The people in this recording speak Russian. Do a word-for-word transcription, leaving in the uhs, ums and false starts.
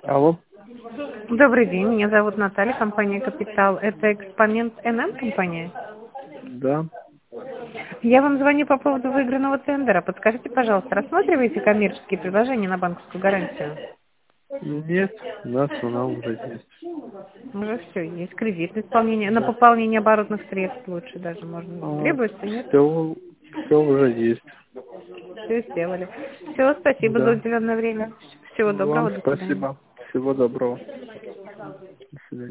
Алло, Добрый день, меня зовут Наталья, компания «Капитал». Это экспонент эн эм компания? да. Я вам звоню по поводу выигранного тендера. Подскажите, пожалуйста, рассматриваете коммерческие предложения на банковскую гарантию? Нет, у нас она уже есть. Уже все, есть кредит, исполнение, на Да. пополнение оборотных средств лучше даже можно. А, Требуется, нет? все, все уже есть. Все сделали. Все, спасибо за Да. уделенное время. Всего Вам доброго, до свидания. спасибо. Всего доброго.